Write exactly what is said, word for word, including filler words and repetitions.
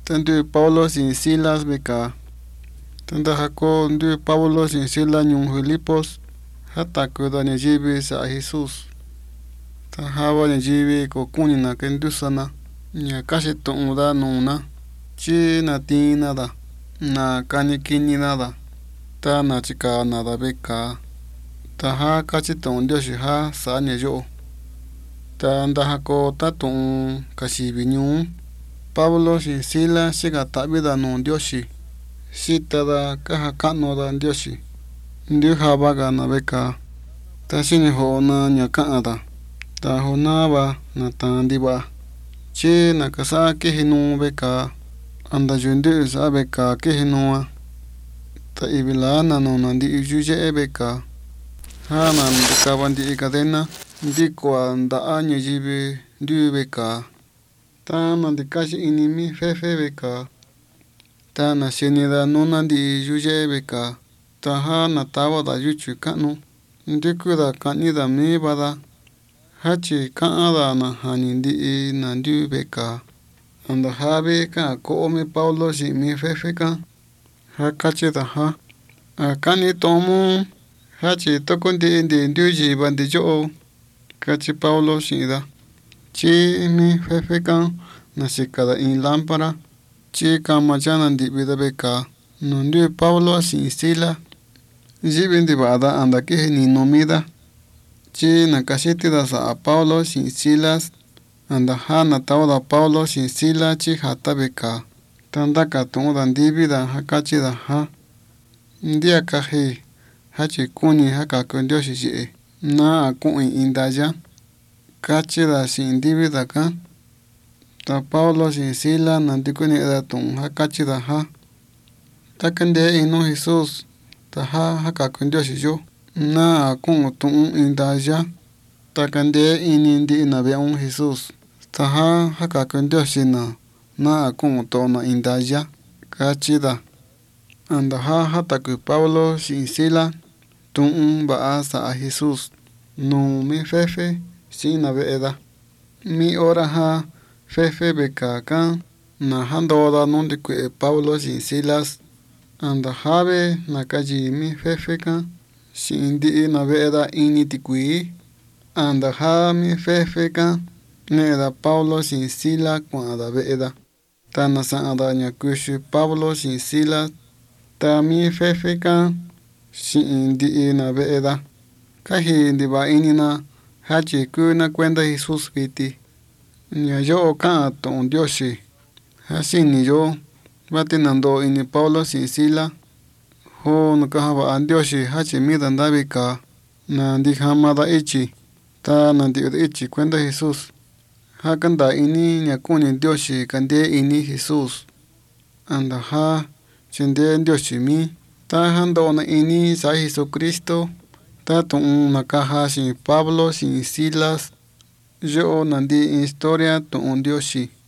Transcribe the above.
Tandu Paulo sin Silas beka. Tanda hako ndu Paulo sin Silas nyung Filipos hata kuda nyajibi sa Jesus. Tahawa nyajibi ko kunina kendusana. Nya kashi tu'uda nuna. Chi na tina da. Na kanikini nada. Ta na chika nada beka. Taha kachi tu'un dioshi ha sa nyajo. Ta ndahako ta tu'un kashibi nyung. Pablo sin Sila shiga tabida nun dioshi. Sita da kaha kano da dioshi. Ndiu habaga na beka. Ta shini ho na nyaka da. Ta ho na ba na tandi ba. Chi na kasa kihinu beka. Anda jundu sa beka kihinua. Ta ibila na nuna di ujuje beka. Ha na beka bandi ikadena. Ndi kwa ndaa nyajibi ndiu beka. Ta na di kashi inimi fefe beka. Ta na shenida nuna di yuje beka. Ta ha na tawa da yuchu kanu. Ndiku da kanida mi bada. Hachi kaada na hani ndi na ndiu beka. Anda ha beka ko ome Paulo si mi fefe ka. Ha kachi da ha. A kani tomu. Hachi toko ndi ndi ndiu ji bandi jo. Kachi Paulo si da. Chi mi fefe ka. Na shikada in lampara. Chi kama jana ndi bida beka. Nundu Paulo sin Sila. Jibindi bada anda kihi ni nomida. Chi na kashiti da sa a Paulo sin Silas. Anda ha na tawda Paulo sin Sila chi hata beka. Tanda ka tungda ndibi da hakachi da ha. Ndia kahi. Hachi kuni haka kundioshi jie. Na a kui indaya. Kachi da sin ndibi da ka. Ta Paulo sin Sila nantikuni eda tung hakachi da ha. Ta kende inu Jesus. Ta ha haka kundioshi jo. Na a kung tung indaya. Ta kende ini ndi inabe un Jesus. Ta ha haka kundioshi na. Na a kung tona indaya. Kachi da. Anda ha hata ku Paulo sin Sila. Tung ba asa a Jesus. No mi fefe sin nabe eda. Mi ora ha. Fefe beka ka na handoda nundi kwe Paulo sin Silas. Anda habe na kaji mi fefe ka. Si indi na veda ini tikui. Anda ha mi fefe ka. Neda Paulo sin Silas kwa ada veda. Ta na sa ada nyakushu Paulo sin Silas. Ta mi fefe ka. Si indi na veda. Kahi indi ba ini na. Hachi ku na kwenda Jesus viti. Nya yo ka ton dioshi. Hasini yo. Bati nando ini Paulo sin Sila. Ho nakahaba an dioshi hachi mida ndabika. Na ndi hamada ichi. Ta na ndi ichi kwenda Jesus. Hakanda ini nyakuni dioshi kande ini Jesus. Anda ha. Chende dioshi mi. Ta hando na ini sa Jesucristo. Ta ton nakaha sin Pablo sin Silas. Yo nandi historia to un dioshi.